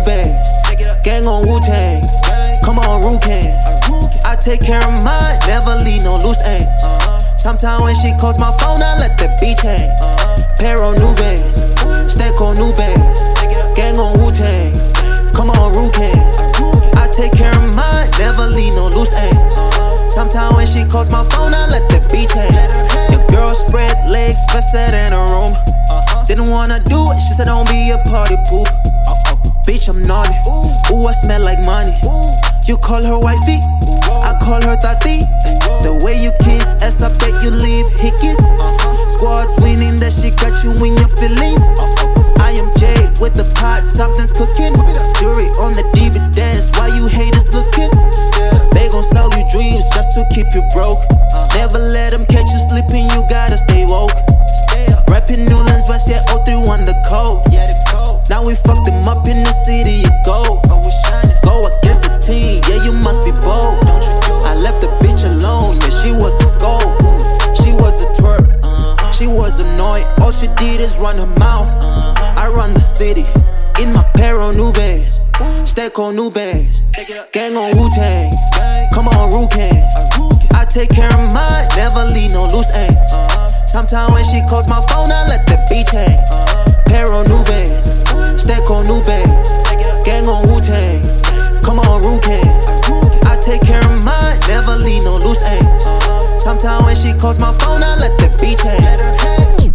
new bags. Gang on Wu-Tang. Come on, Rucan. I take care of mine, never leave no loose ends. Sometimes when she calls my phone, I let the beach hang. Pair on new bags, stack on new bags. Gang on Wu-Tang. Come on, Rucan. I take care of mine, never leave no loose ends. Sometimes when she calls my phone, I let the beach hang. The girl spread legs, faster than a room. Didn't wanna do it, she said don't be a party poop. Bitch, I'm naughty. Ooh, I smell like money. You call her wifey, I call her tati. The way you kiss ass, I bet you leave hickeys. Squad's winning, that shit got you in your feelings. I am Jay with the pot, something's cooking. Jury on the dividends, why you haters looking? They gon' sell you dreams just to keep you broke. Never let them catch you slipping, you gotta stay woke. Rapping Newlands West, yeah, 031 the code. Now we fucked them up in the city of gold. Go against the team, yeah, you must be bold. I left the bitch alone, yeah, she was a scold. She was a twerp, she was annoyed. All she did is run her mouth. I run the city, in my pair on new bags. Stack on new bags, gang on Wu-Tang. Come on, Rucan. I take care of mine, never leave no loose ends. Sometimes when she calls my phone, I let the beach hang. Pair on new bags, stack on new bags. Gang on Wu-Tang. Come on, Rucan. I take care of mine, never leave no loose ends. Sometimes when she calls my phone, I let the beach hang.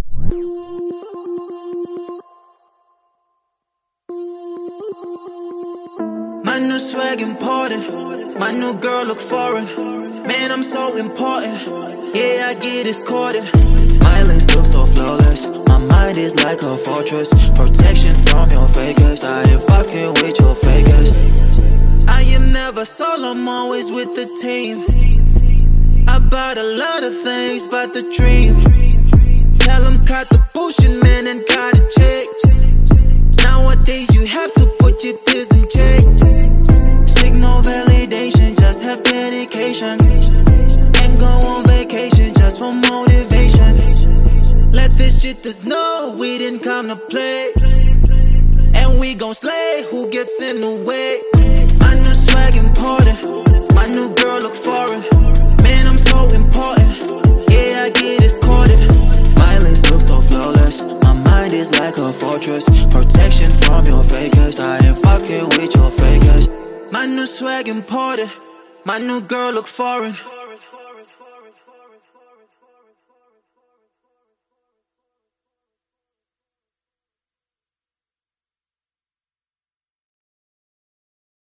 My new swag important, my new girl look foreign. Man, I'm so important, yeah, I get escorted. My links look so flawless, my mind is like a fortress. Protection from your fakers, I ain't fucking with your fakers. I am never solo, I'm always with the team. I bought a lot of things, but the dream. Tell them cut the bullshit, man, and got a check. Nowadays you have to put your tears in check. Signal validation, just have dedication. And go on vacation just for motivation. Let this shit just know we didn't come to play. And we gon' slay who gets in the way. My new swag important, my new girl look foreign. Man, I'm so important, yeah, I get escorted. My links look so flawless, my mind is like a fortress. Protection from your fakers, I ain't fucking with your fakers. My new swag imported, my new girl look foreign.